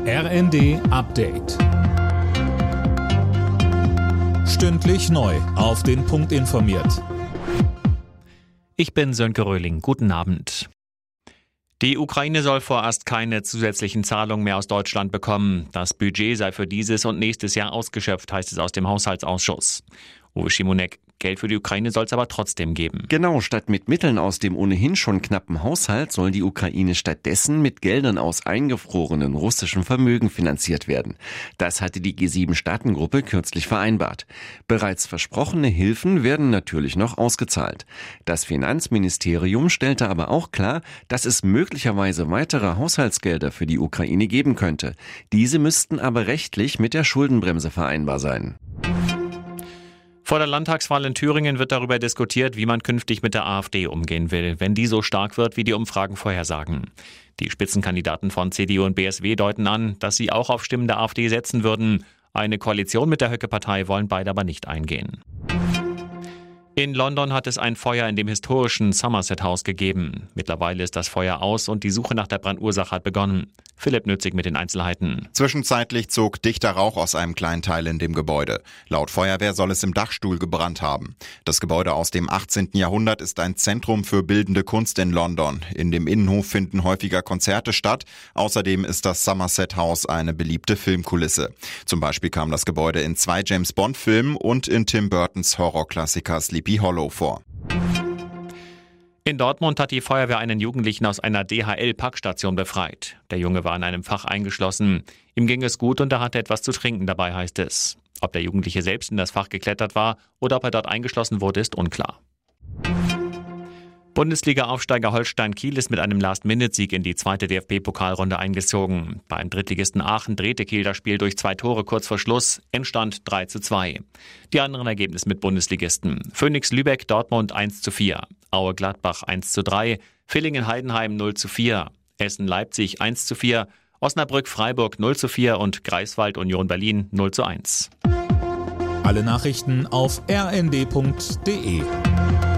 RND Update. Stündlich neu auf den Punkt informiert. Ich bin Sönke Röhling. Guten Abend. Die Ukraine soll vorerst keine zusätzlichen Zahlungen mehr aus Deutschland bekommen. Das Budget sei für dieses und nächstes Jahr ausgeschöpft, heißt es aus dem Haushaltsausschuss. Uwe Schimonek: Geld für die Ukraine soll es aber trotzdem geben. Genau, statt mit Mitteln aus dem ohnehin schon knappen Haushalt soll die Ukraine stattdessen mit Geldern aus eingefrorenen russischen Vermögen finanziert werden. Das hatte die G7-Staatengruppe kürzlich vereinbart. Bereits versprochene Hilfen werden natürlich noch ausgezahlt. Das Finanzministerium stellte aber auch klar, dass es möglicherweise weitere Haushaltsgelder für die Ukraine geben könnte. Diese müssten aber rechtlich mit der Schuldenbremse vereinbar sein. Vor der Landtagswahl in Thüringen wird darüber diskutiert, wie man künftig mit der AfD umgehen will, wenn die so stark wird, wie die Umfragen vorhersagen. Die Spitzenkandidaten von CDU und BSW deuten an, dass sie auch auf Stimmen der AfD setzen würden. Eine Koalition mit der Höcke-Partei wollen beide aber nicht eingehen. In London hat es ein Feuer in dem historischen Somerset House gegeben. Mittlerweile ist das Feuer aus und die Suche nach der Brandursache hat begonnen. Philipp Nützig mit den Einzelheiten. Zwischenzeitlich zog dichter Rauch aus einem kleinen Teil in dem Gebäude. Laut Feuerwehr soll es im Dachstuhl gebrannt haben. Das Gebäude aus dem 18. Jahrhundert ist ein Zentrum für bildende Kunst in London. In dem Innenhof finden häufiger Konzerte statt. Außerdem ist das Somerset House eine beliebte Filmkulisse. Zum Beispiel kam das Gebäude in 2 James-Bond-Filmen und in Tim Burtons Horrorklassiker Sleepy Hollow vor. In Dortmund hat die Feuerwehr einen Jugendlichen aus einer DHL-Packstation befreit. Der Junge war in einem Fach eingeschlossen. Ihm ging es gut und er hatte etwas zu trinken dabei, heißt es. Ob der Jugendliche selbst in das Fach geklettert war oder ob er dort eingeschlossen wurde, ist unklar. Bundesliga-Aufsteiger Holstein Kiel ist mit einem Last-Minute-Sieg in die zweite DFB-Pokalrunde eingezogen. Beim Drittligisten Aachen drehte Kiel das Spiel durch 2 Tore kurz vor Schluss, Endstand 3:2. Die anderen Ergebnisse mit Bundesligisten: Phoenix Lübeck Dortmund 1:4, Aue Gladbach 1:3, Villingen Heidenheim 0:4, Essen Leipzig 1:4, Osnabrück Freiburg 0:4 und Greifswald Union Berlin 0:1. Alle Nachrichten auf rnd.de.